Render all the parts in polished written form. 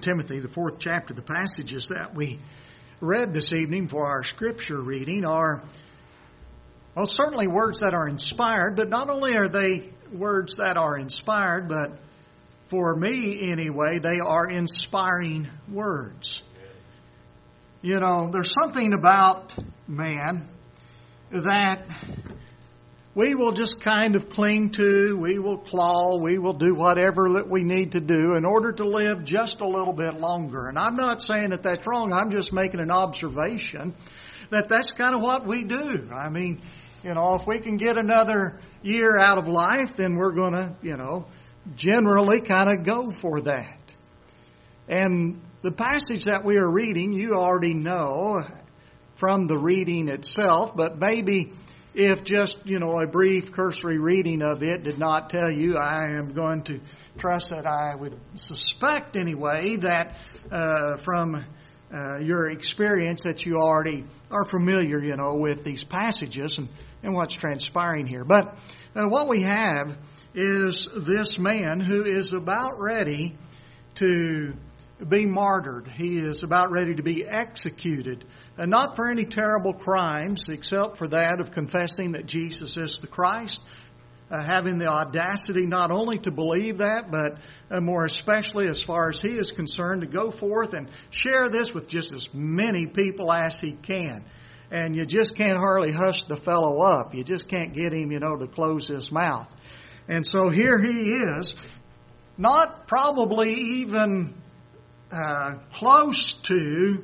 Timothy, the 4th chapter. The passages that we read this evening for our scripture reading are, well, certainly words that are inspired, but not only are they words that are inspired, but for me anyway, they are inspiring words. You know, there's something about man that we will just kind of cling to, we will claw, we will do whatever that we need to do in order to live just a little bit longer. And I'm not saying that that's wrong, I'm just making an observation that that's kind of what we do. I mean, you know, if we can get another year out of life, then we're going to, you know, generally kind of go for that. And the passage that we are reading, you already know from the reading itself, but maybe if just, you know, a brief cursory reading of it did not tell you, I am going to trust that I would suspect anyway that from your experience that you already are familiar, you know, with these passages and what's transpiring here. But what we have is this man who is about ready to be martyred. He is about ready to be executed. And not for any terrible crimes, except for that of confessing that Jesus is the Christ, having the audacity not only to believe that, but more especially as far as he is concerned, to go forth and share this with just as many people as he can. And you just can't hardly hush the fellow up. You just can't get him, you know, to close his mouth. And so here he is, not probably even close to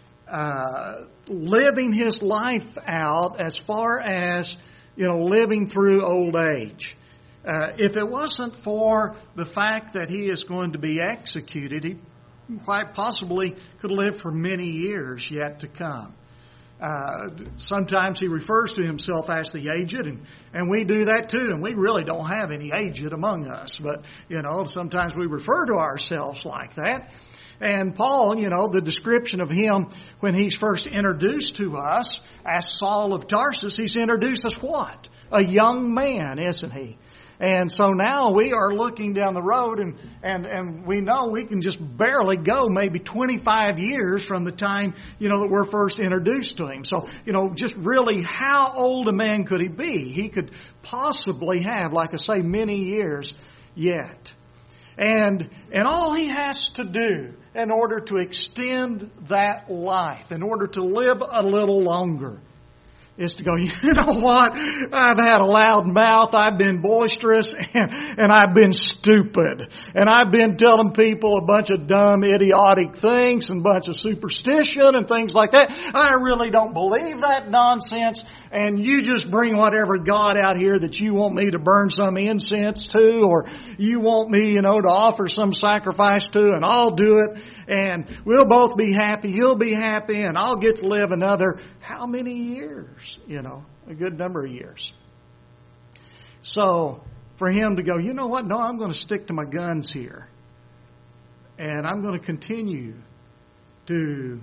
living his life out as far as, you know, living through old age. If it wasn't for the fact that he is going to be executed, he quite possibly could live for many years yet to come. Sometimes he refers to himself as the aged, and we do that too, and we really don't have any aged among us. But, you know, sometimes we refer to ourselves like that. And Paul, you know, the description of him when he's first introduced to us as Saul of Tarsus, he's introduced as what? A young man, isn't he? And so now we are looking down the road and we know we can just barely go maybe 25 years from the time, you know, that we're first introduced to him. So, you know, just really how old a man could he be? He could possibly have, like I say, many years yet. And all he has to do in order to extend that life, in order to live a little longer, is to go, you know what? I've had a loud mouth, I've been boisterous, and I've been stupid. And I've been telling people a bunch of dumb, idiotic things and a bunch of superstition and things like that. I really don't believe that nonsense. And you just bring whatever God out here that you want me to burn some incense to, or you want me, you know, to offer some sacrifice to, and I'll do it. And we'll both be happy. You'll be happy, and I'll get to live another how many years? You know, a good number of years. So for him to go, you know what? No, I'm going to stick to my guns here. And I'm going to continue to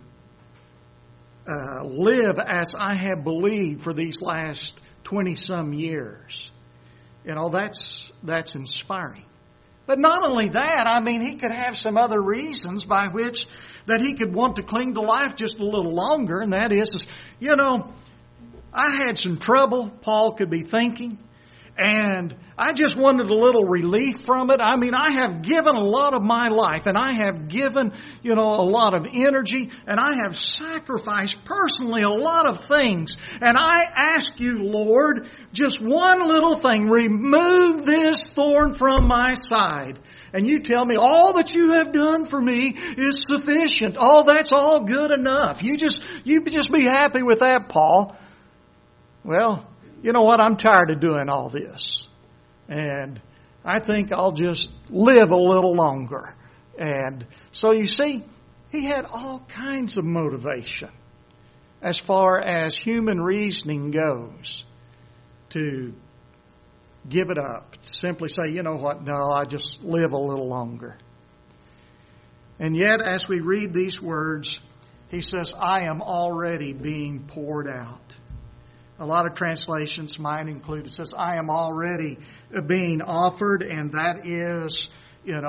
live as I have believed for these last 20-some years. You know, that's inspiring. But not only that, I mean, he could have some other reasons by which that he could want to cling to life just a little longer, and that is, you know, I had some trouble, Paul could be thinking, and I just wanted a little relief from it. I mean, I have given a lot of my life, and I have given, you know, a lot of energy, and I have sacrificed personally a lot of things. And I ask you, Lord, just one little thing, remove this thorn from my side. And you tell me all that you have done for me is sufficient. Oh, that's all good enough. You just be happy with that, Paul. Well, you know what? I'm tired of doing all this. And I think I'll just live a little longer. And so you see, he had all kinds of motivation as far as human reasoning goes to give it up. To simply say, you know what? No, I just live a little longer. And yet, as we read these words, he says, I am already being poured out. A lot of translations, mine included, says, I am already being offered, and that is, you know,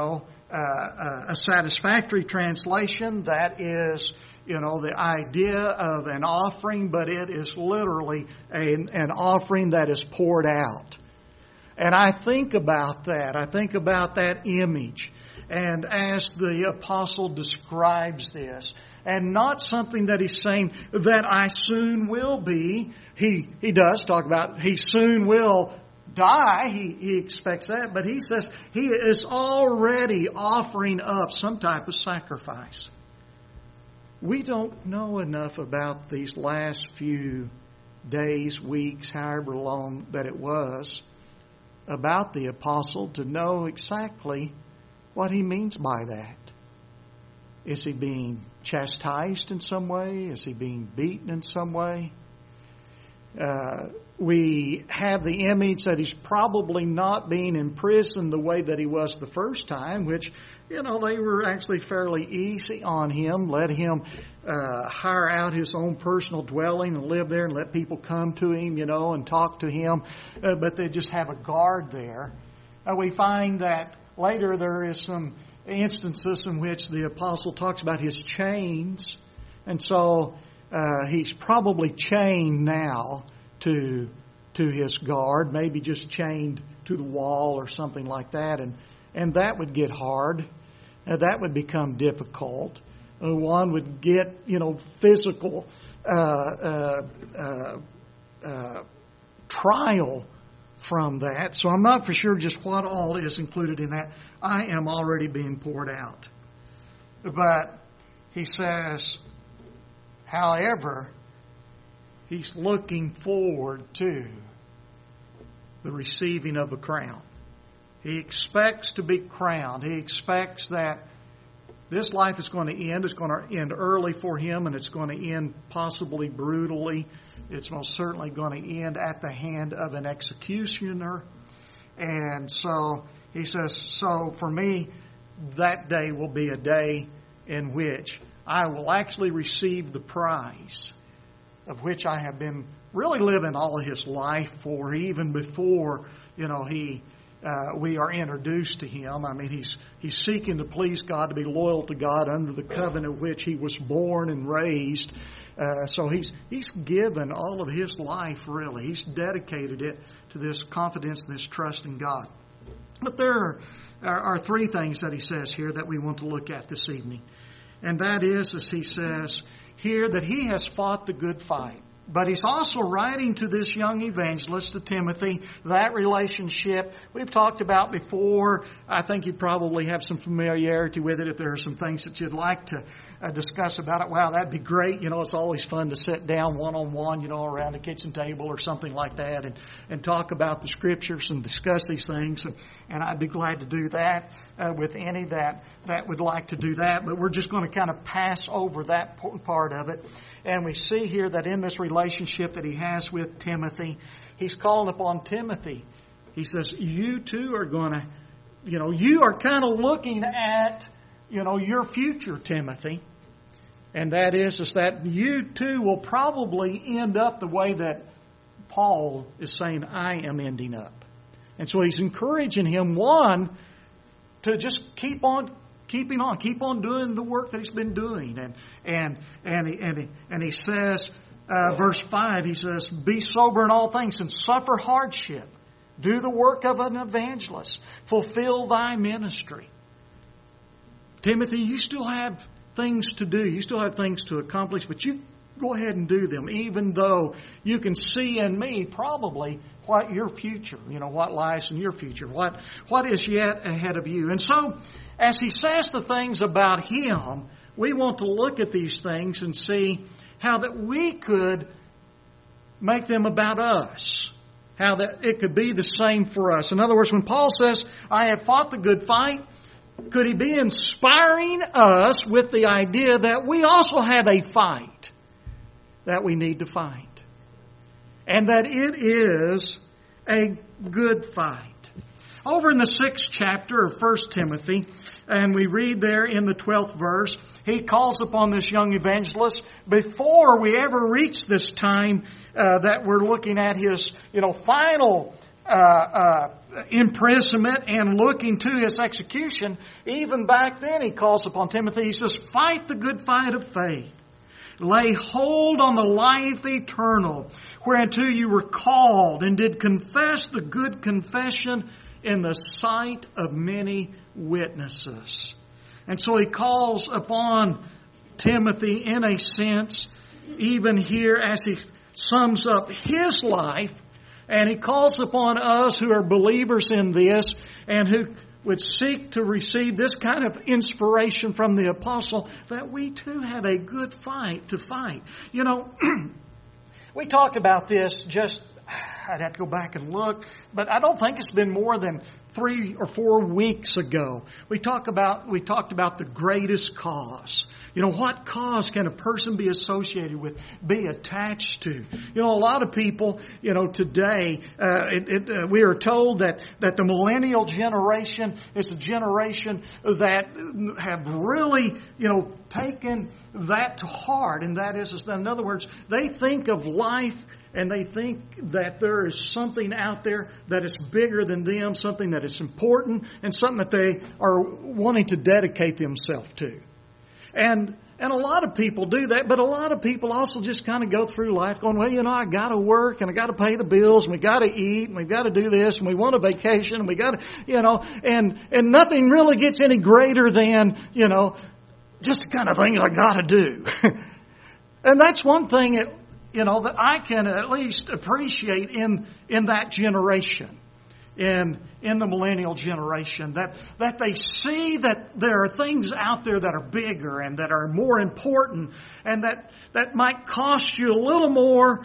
a satisfactory translation. That is, the idea of an offering, but it is literally an offering that is poured out. And I think about that. I think about that image. And as the apostle describes this, and not something that he's saying that I soon will be. He does talk about he soon will die. He expects that. But he says he is already offering up some type of sacrifice. We don't know enough about these last few days, weeks, however long that it was, about the apostle to know exactly what he means by that. Is he being chastised in some way? Is he being beaten in some way? We have the image that he's probably not being imprisoned the way that he was the first time, which, they were actually fairly easy on him. Let him hire out his own personal dwelling and live there and let people come to him, and talk to him. But they just have a guard there. We find that later there is some instances in which the apostle talks about his chains. And so he's probably chained now to his guard, maybe just chained to the wall or something like that. And that would get hard. That would become difficult. One would get, physical trial from that. So I'm not for sure just what all is included in that. I am already being poured out. But he says, however, he's looking forward to the receiving of a crown. He expects to be crowned. He expects that this life is going to end. It's going to end early for him, and it's going to end possibly brutally. It's most certainly going to end at the hand of an executioner. And so he says, so for me, that day will be a day in which I will actually receive the prize of which I have been really living all of his life for, even before, we are introduced to him. I mean, he's seeking to please God, to be loyal to God under the covenant which he was born and raised. So he's given all of his life, really. He's dedicated it to this confidence and this trust in God. But there are three things that he says here that we want to look at this evening. And that is, as he says here, that he has fought the good fight. But he's also writing to this young evangelist, to Timothy, that relationship we've talked about before. I think you probably have some familiarity with it. If there are some things that you'd like to discuss about it, wow, that'd be great. It's always fun to sit down one-on-one, around the kitchen table or something like that and talk about the Scriptures and discuss these things. And I'd be glad to do that with any that would like to do that. But we're just going to kind of pass over that part of it. And we see here that in this relationship that he has with Timothy, he's calling upon Timothy. He says, you too are going to, you are kind of looking at, your future, Timothy. And that is that you too will probably end up the way that Paul is saying, I am ending up. And so he's encouraging him, one, to just keep on doing the work that he's been doing. And he says, verse 5, he says, be sober in all things and suffer hardship. Do the work of an evangelist. Fulfill thy ministry. Timothy, you still have things to do. You still have things to accomplish, but you go ahead and do them, even though you can see in me probably what your future, what lies in your future, what is yet ahead of you. And so, as he says the things about him, we want to look at these things and see how that we could make them about us. How that it could be the same for us. In other words, when Paul says, I have fought the good fight, could he be inspiring us with the idea that we also have a fight that we need to fight? And that it is a good fight. Over in the 6th chapter of 1 Timothy, and we read there in the 12th verse, he calls upon this young evangelist before we ever reach this time that we're looking at his, final imprisonment and looking to his execution, even back then he calls upon Timothy. He says, fight the good fight of faith. Lay hold on the life eternal, whereunto you were called, and did confess the good confession in the sight of many witnesses. And so he calls upon Timothy in a sense, even here as he sums up his life, and he calls upon us who are believers in this and who would seek to receive this kind of inspiration from the apostle, that we too have a good fight to fight. You know, we talked about this I'd have to go back and look, but I don't think it's been more than 3 or 4 weeks ago. We talked about the greatest cause. You know, what cause can a person be associated with, be attached to? You know, a lot of people, you know, today, we are told that the millennial generation is a generation that have really, you know, taken that to heart. And that is, in other words, they think of life and they think that there is something out there that is bigger than them, something that is important, and something that they are wanting to dedicate themselves to. And a lot of people do that, but a lot of people also just kind of go through life going, well, you know, I got to work and I got to pay the bills and we got to eat and we got to do this and we want a vacation and we got to, you know, and nothing really gets any greater than, you know, just the kind of things I got to do. And that's one thing that, you know, that I can at least appreciate in that generation. In the millennial generation, that they see that there are things out there that are bigger and that are more important, and that might cost you a little more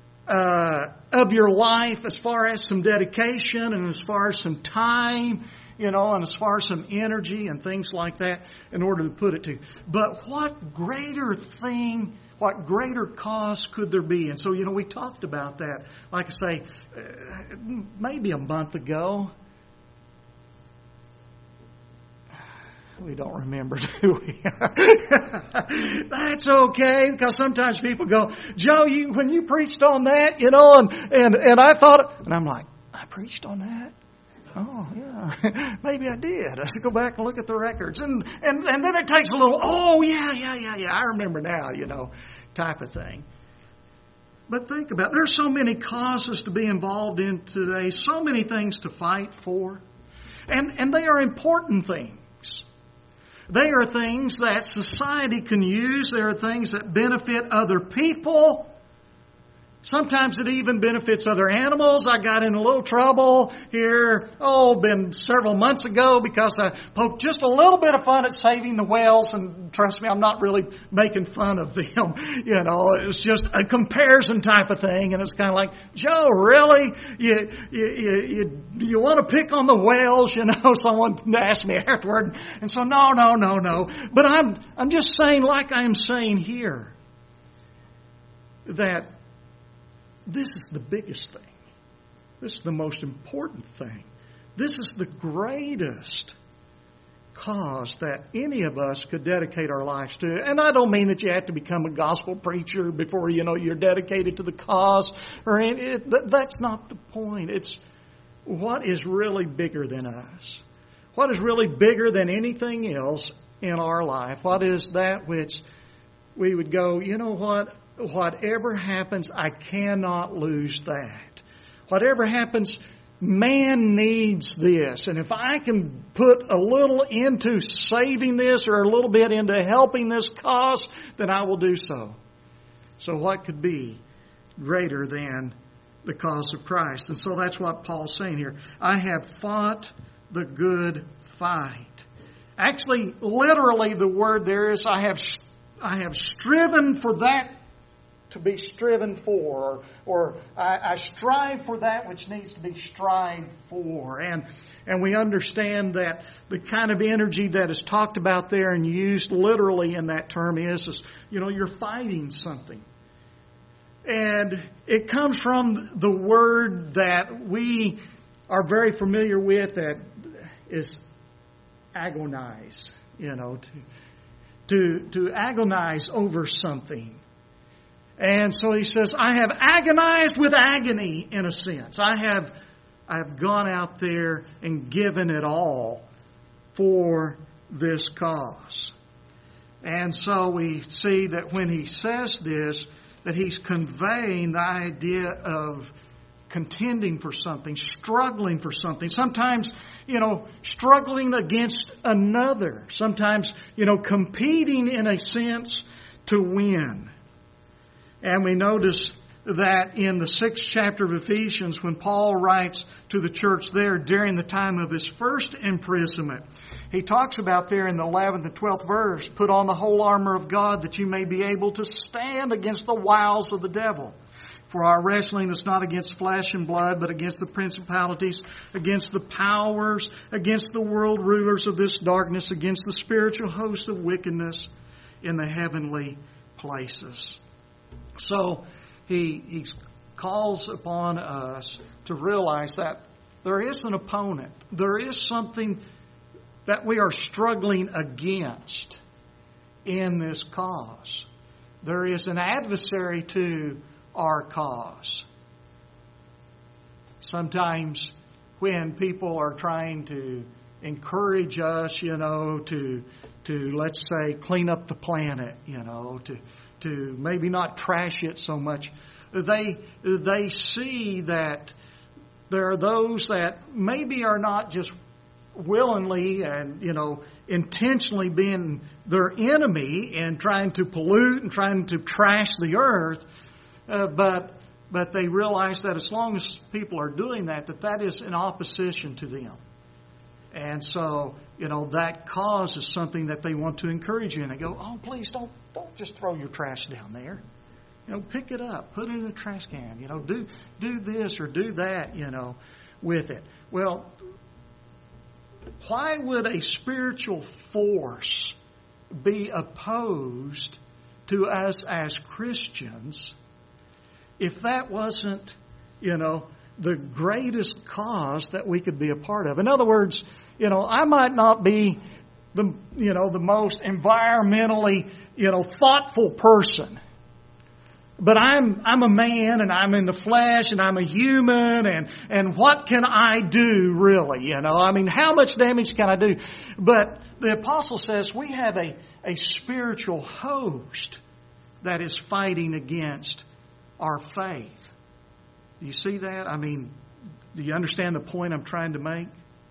of your life as far as some dedication and as far as some time, you know, and as far as some energy and things like that in order to put it to. But what greater thing, what greater cause could there be? And so, you know, we talked about that, like I say, maybe a month ago. We don't remember, do we? That's okay, because sometimes people go, Joe, when you preached on that, you know, and I thought, and I'm like, I preached on that? Oh, yeah, maybe I did. I should go back and look at the records. And then it takes a little, oh, yeah, I remember now, you know, type of thing. But think about it. There's so many causes to be involved in today, so many things to fight for. And they are important things. They are things that society can use. They are things that benefit other people. Sometimes it even benefits other animals. I got in a little trouble here, been several months ago because I poked just a little bit of fun at saving the whales. And trust me, I'm not really making fun of them. You know, it's just a comparison type of thing. And it's kind of like, Joe, really? You want to pick on the whales? You know, someone asked me afterward. And so, no. But I'm just saying, like I am saying here, that this is the biggest thing. This is the most important thing. This is the greatest cause that any of us could dedicate our lives to. And I don't mean that you have to become a gospel preacher before, you know, you're dedicated to the cause. That's not the point. It's what is really bigger than us. What is really bigger than anything else in our life? What is that which we would go, you know what? Whatever happens, I cannot lose that. Whatever happens, man needs this. And if I can put a little into saving this or a little bit into helping this cause, then I will do so. So what could be greater than the cause of Christ? And so that's what Paul's saying here. I have fought the good fight. Actually, literally the word there is I have striven for that to be striven for, or I strive for that which needs to be strived for. And we understand that the kind of energy that is talked about there and used literally in that term is, you know, you're fighting something. And it comes from the word that we are very familiar with, that is agonize, you know, to agonize over something. And so he says, I have agonized with agony, in a sense. I have I've gone out there and given it all for this cause. And so we see that when he says this, that he's conveying the idea of contending for something, struggling for something. Sometimes, struggling against another. Sometimes, competing in a sense to win. And we notice that in the 6th chapter of Ephesians, when Paul writes to the church there during the time of his first imprisonment, he talks about there in the 11th and 12th verse, put on the whole armor of God that you may be able to stand against the wiles of the devil. For our wrestling is not against flesh and blood, but against the principalities, against the powers, against the world rulers of this darkness, against the spiritual hosts of wickedness in the heavenly places. So he calls upon us to realize that there is an opponent. There is something that we are struggling against in this cause. There is an adversary to our cause. Sometimes when people are trying to encourage us, to let's say clean up the planet, to maybe not trash it so much, they see that there are those that maybe are not just willingly and, intentionally being their enemy and trying to pollute and trying to trash the earth, but they realize that as long as people are doing that is in opposition to them. And so, that cause is something that they want to encourage you. And they go, oh, please don't just throw your trash down there. Pick it up, put it in a trash can. Do this or do that, with it. Well, why would a spiritual force be opposed to us as Christians if that wasn't, the greatest cause that we could be a part of? In other words, I might not be the most environmentally, thoughtful person. But I'm a man and I'm in the flesh and I'm a human and what can I do really? How much damage can I do? But the apostle says we have a spiritual host that is fighting against our faith. Do you see that? Do you understand the point I'm trying to make?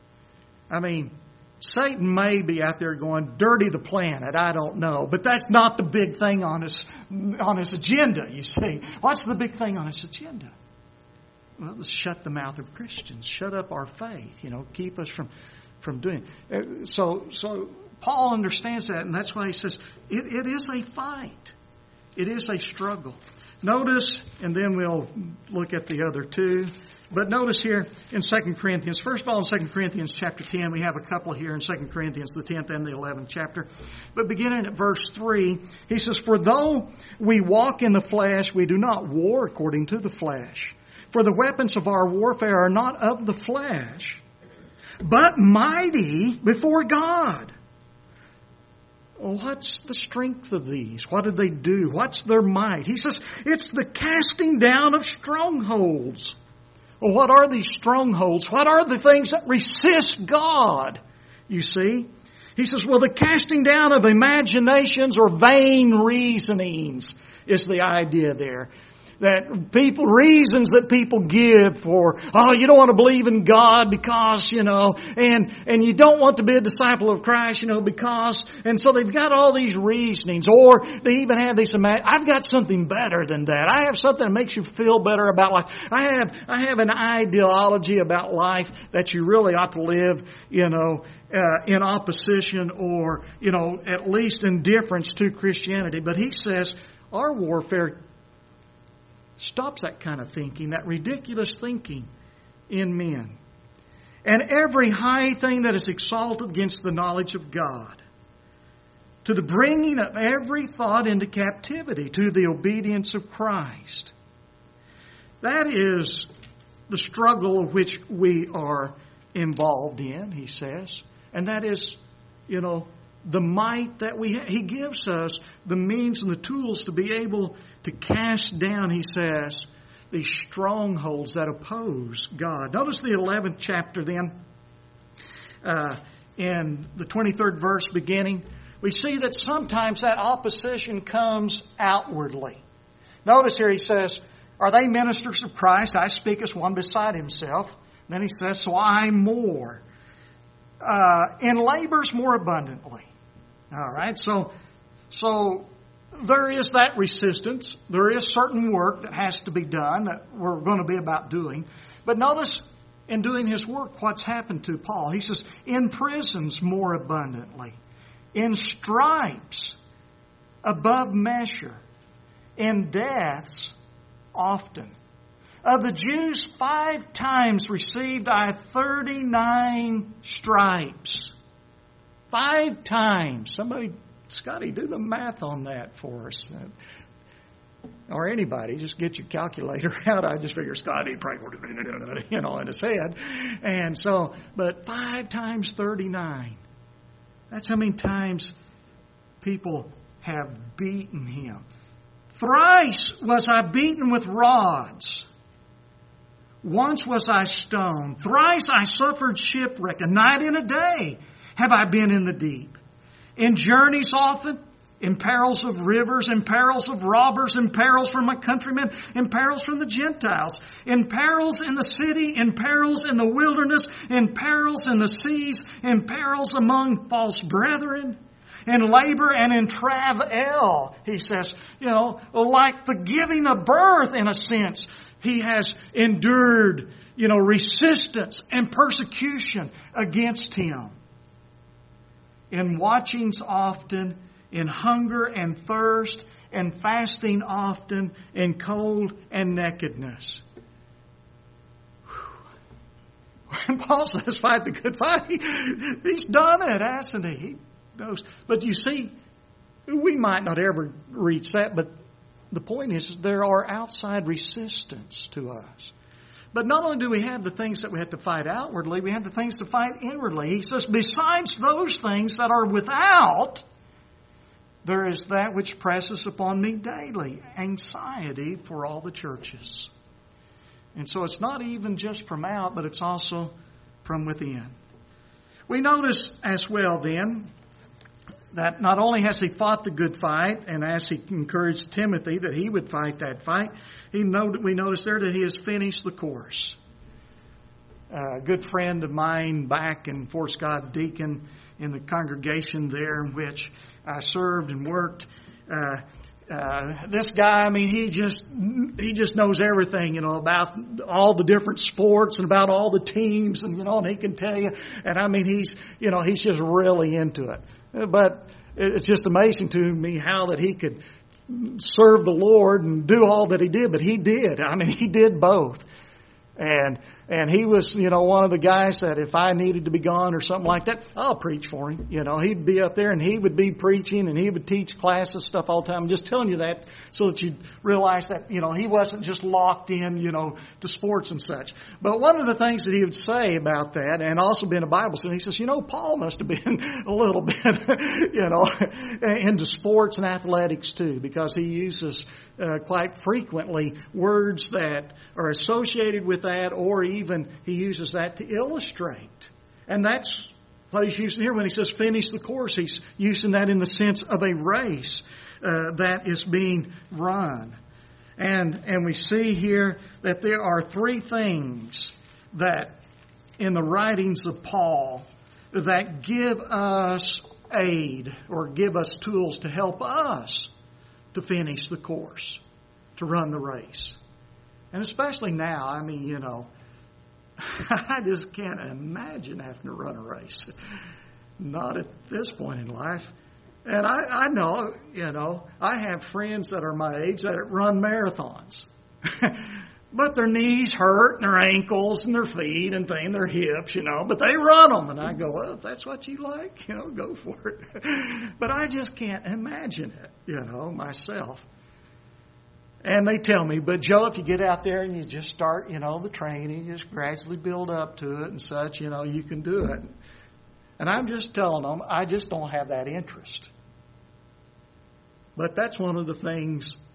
Satan may be out there going, dirty the planet, I don't know. But that's not the big thing on his agenda, you see. What's the big thing on his agenda? Well, let's shut the mouth of Christians. Shut up our faith, keep us from doing it. So Paul understands that, and that's why he says, it is a fight. It is a struggle. Notice, and then we'll look at the other two. But notice here in 2 Corinthians, first of all in 2 Corinthians chapter 10, we have a couple here in 2 Corinthians, the 10th and the 11th chapter. But beginning at verse 3, he says, for though we walk in the flesh, we do not war according to the flesh. For the weapons of our warfare are not of the flesh, but mighty before God. Well, what's the strength of these? What do they do? What's their might? He says, it's the casting down of strongholds. Well, what are these strongholds? What are the things that resist God? You see? He says, well, the casting down of imaginations or vain reasonings is the idea there. That reasons that people give for, you don't want to believe in God because, and you don't want to be a disciple of Christ, because, and so they've got all these reasonings, or they even have this, I've got something better than that. I have something that makes you feel better about life. I have an ideology about life that you really ought to live, in opposition or, at least indifference to Christianity. But he says our warfare stops that kind of thinking, that ridiculous thinking in men. And every high thing that is exalted against the knowledge of God, to the bringing of every thought into captivity to the obedience of Christ. That is the struggle of which we are involved in, he says. And that is, the might that He gives us the means and the tools to be able to cast down, he says, these strongholds that oppose God. Notice the 11th chapter then, in the 23rd verse beginning. We see that sometimes that opposition comes outwardly. Notice here he says, are they ministers of Christ? I speak as one beside himself. Then he says, so I more. In labors more abundantly. All right, so there is that resistance. There is certain work that has to be done that we're going to be about doing. But notice in doing his work what's happened to Paul. He says, in prisons more abundantly. In stripes above measure. In deaths often. Of the Jews 5 times received I 39 stripes. 5 times. Somebody, Scotty, do the math on that for us. Or anybody, just get your calculator out. I just figure Scotty probably, in his head. And so, but 5 times 39. That's how many times people have beaten him. Thrice was I beaten with rods. Once was I stoned. Thrice I suffered shipwreck. A night and a day have I been in the deep. In journeys often, in perils of rivers, in perils of robbers, in perils from my countrymen, in perils from the Gentiles, in perils in the city, in perils in the wilderness, in perils in the seas, in perils among false brethren, in labor and in travail. He says, like the giving of birth in a sense. He has endured, resistance and persecution against him. In watchings often, in hunger and thirst, and fasting often, in cold and nakedness. When Paul says fight the good fight, he's done it, hasn't he? He knows. But you see, we might not ever reach that, but the point is there are outside resistance to us. But not only do we have the things that we have to fight outwardly, we have the things to fight inwardly. He says, besides those things that are without, there is that which presses upon me daily, anxiety for all the churches. And so it's not even just from out, but it's also from within. We notice as well then that not only has he fought the good fight, and as he encouraged Timothy that he would fight that fight, we notice there that he has finished the course. A good friend of mine back in Fort Scott, deacon in the congregation there in which I served and worked, this guy, he just knows everything, about all the different sports and about all the teams, and he can tell you. And he's just really into it. But it's just amazing to me how that he could serve the Lord and do all that he did. But he did. He did both. And he was, one of the guys that if I needed to be gone or something like that, I'll preach for him. He'd be up there and he would be preaching and he would teach classes, stuff all the time. I'm just telling you that so that you realize that, he wasn't just locked in, to sports and such. But one of the things that he would say about that, and also being a Bible student, he says, Paul must have been a little bit, into sports and athletics too, because he uses quite frequently words that are associated with that, or even he uses that to illustrate. And that's what he's using here when he says finish the course. He's using that in the sense of a race that is being run. And we see here that there are 3 things that in the writings of Paul that give us aid or give us tools to help us to finish the course, to run the race. And especially now, I just can't imagine having to run a race. Not at this point in life. And I know, I have friends that are my age that run marathons. But their knees hurt and their ankles and their feet and their hips, but they run them. And I go, well, if that's what you like, go for it. But I just can't imagine it, myself. And they tell me, but Joe, if you get out there and you just start, the training, you just gradually build up to it and such, you can do it. And I'm just telling them, I just don't have that interest. But that's one of the things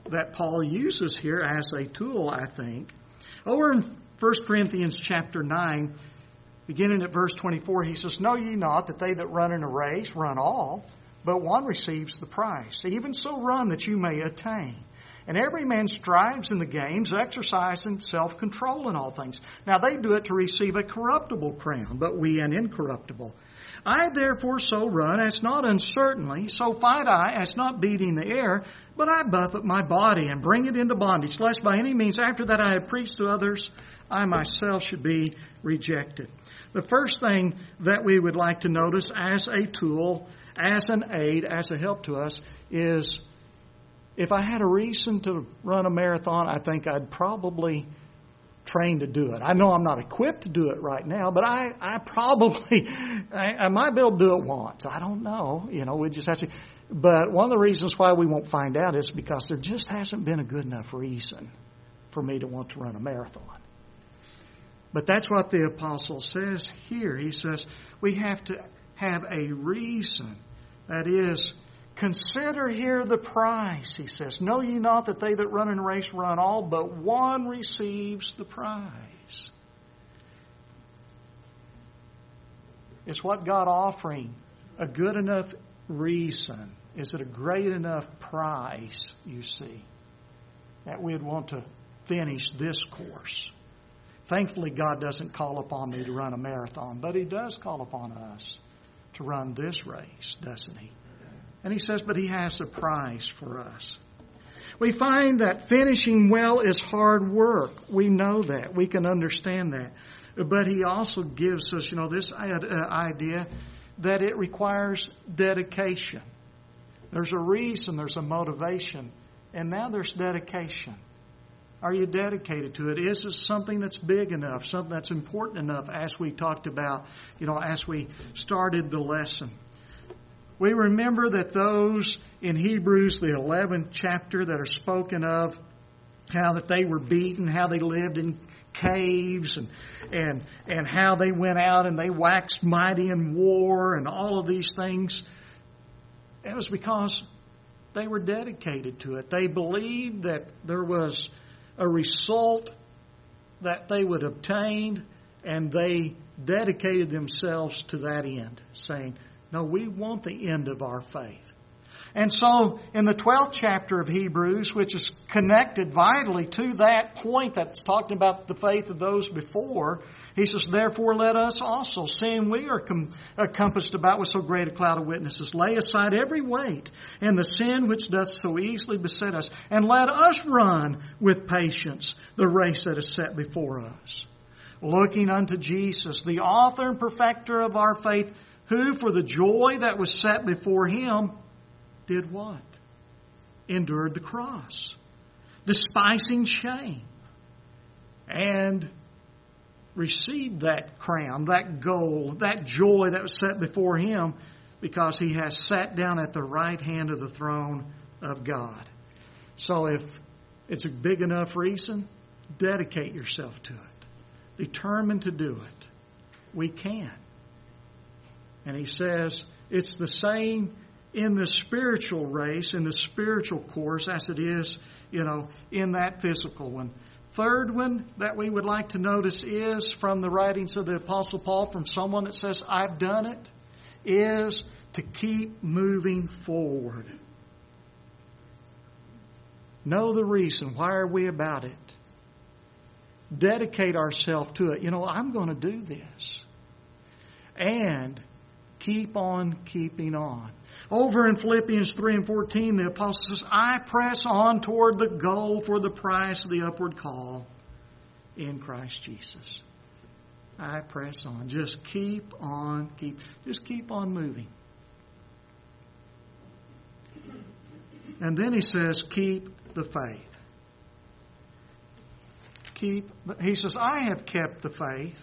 that Paul uses here as a tool, I think. Over in 1 Corinthians chapter 9, beginning at verse 24, he says, "Know ye not that they that run in a race run all, but one receives the prize? Even so run that you may attain. And every man strives in the games, exercising self-control in all things. Now they do it to receive a corruptible crown, but we an incorruptible. I therefore so run as not uncertainly, so fight I as not beating the air, but I buffet my body and bring it into bondage, lest by any means after that I have preached to others, I myself should be rejected." The first thing that we would like to notice as a tool, as an aid, as a help to us is, if I had a reason to run a marathon, I think I'd probably train to do it. I know I'm not equipped to do it right now, but I might be able to do it once. I don't know. We just have to. But one of the reasons why we won't find out is because there just hasn't been a good enough reason for me to want to run a marathon. But that's what the apostle says here. He says we have to have a reason. That is, consider here the prize, he says. "Know ye not that they that run in a race run all, but one receives the prize?" Is what God offering a good enough reason? Is it a great enough prize, you see, that we'd want to finish this course? Thankfully, God doesn't call upon me to run a marathon, but He does call upon us to run this race, doesn't He? And He says, but He has a prize for us. We find that finishing well is hard work. We know that. We can understand that. But He also gives us, this idea that it requires dedication. There's a reason, there's a motivation, and now there's dedication. Are you dedicated to it? Is it something that's big enough, something that's important enough, as we talked about, as we started the lesson? We remember that those in Hebrews, the 11th chapter, that are spoken of, how that they were beaten, how they lived in caves, and how they went out and they waxed mighty in war and all of these things. It was because they were dedicated to it. They believed that there was a result that they would obtain, and they dedicated themselves to that end, saying, no, we want the end of our faith. And so in the 12th chapter of Hebrews, which is connected vitally to that point that's talking about the faith of those before, he says, therefore let us also, seeing we are compassed about with so great a cloud of witnesses, lay aside every weight and the sin which doth so easily beset us, and let us run with patience the race that is set before us. Looking unto Jesus, the author and perfecter of our faith, who for the joy that was set before Him did what? Endured the cross, despising shame, and received that crown, that goal, that joy that was set before Him, because He has sat down at the right hand of the throne of God. So if it's a big enough reason, dedicate yourself to it. Determined to do it. We can. And He says it's the same in the spiritual race, in the spiritual course, as it is, in that physical one. Third one that we would like to notice is from the writings of the Apostle Paul, from someone that says, I've done it, is to keep moving forward. Know the reason. Why are we about it? Dedicate ourselves to it. I'm going to do this. And keep on keeping on. Over in Philippians 3 and 14, the apostle says, I press on toward the goal for the prize of the upward call in Christ Jesus. I press on. Just keep on moving. And then he says, keep the faith. He says, I have kept the faith.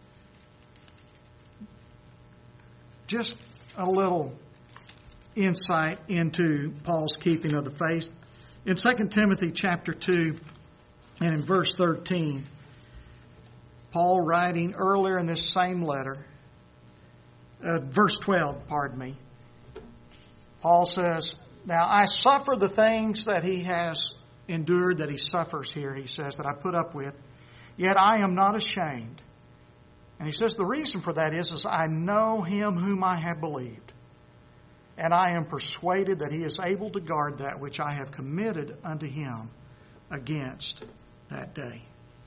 Just a little insight into Paul's keeping of the faith. In 2 Timothy chapter 2 and in verse 13, Paul writing earlier in this same letter, verse 12, Paul says, now I suffer the things that he has endured, that he suffers here, he says, that I put up with, yet I am not ashamed. And he says the reason for that is I know him whom I have believed, and I am persuaded that he is able to guard that which I have committed unto him against that day.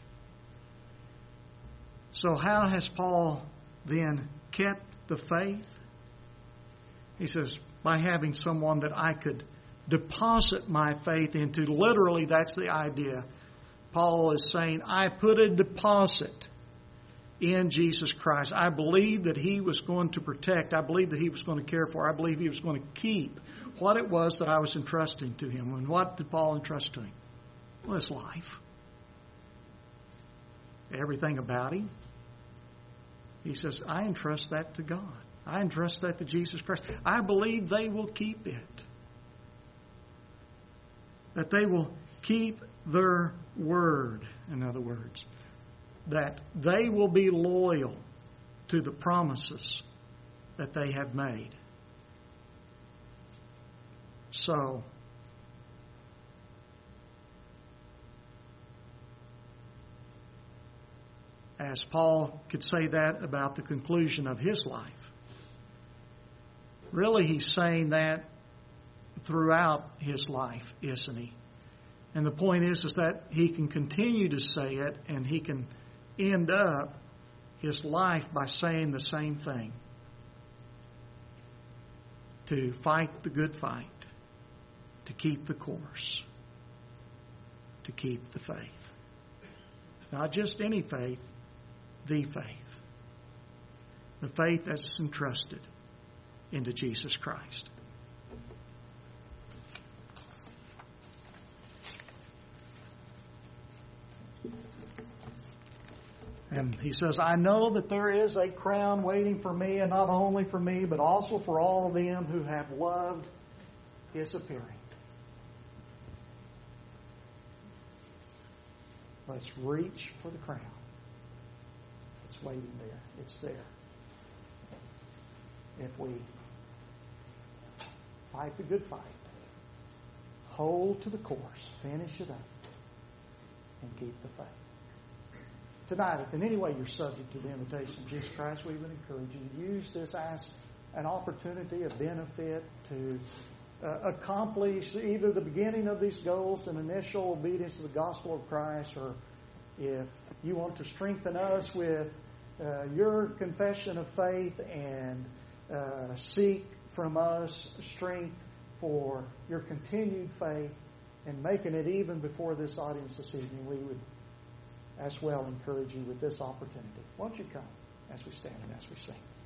So how has Paul then kept the faith? He says, by having someone that I could deposit my faith into. Literally, that's the idea. Paul is saying, I put a deposit in Jesus Christ. I believed that He was going to protect. I believed that He was going to care for. I believed He was going to keep what it was that I was entrusting to Him. And what did Paul entrust to Him? Well, His life. Everything about Him. He says, I entrust that to God. I entrust that to Jesus Christ. I believe they will keep it. That they will keep their word, in other words. That they will be loyal to the promises that they have made. So, as Paul could say that about the conclusion of his life, really he's saying that throughout his life, isn't he? And the point is that he can continue to say it, and he can end up his life by saying the same thing. To fight the good fight. To keep the course. To keep the faith. Not just any faith, the faith. The faith that's entrusted into Jesus Christ. And he says, I know that there is a crown waiting for me, and not only for me, but also for all them who have loved His appearing. Let's reach for the crown. It's waiting there. It's there. If we fight the good fight, hold to the course, finish it up, and keep the faith. Tonight, if in any way you're subject to the invitation of Jesus Christ, we would encourage you to use this as an opportunity, a benefit to accomplish either the beginning of these goals, an initial obedience to the gospel of Christ, or if you want to strengthen us with your confession of faith and seek from us strength for your continued faith and making it even before this audience this evening, we would as well encourage you with this opportunity. Won't you come as we stand and as we sing?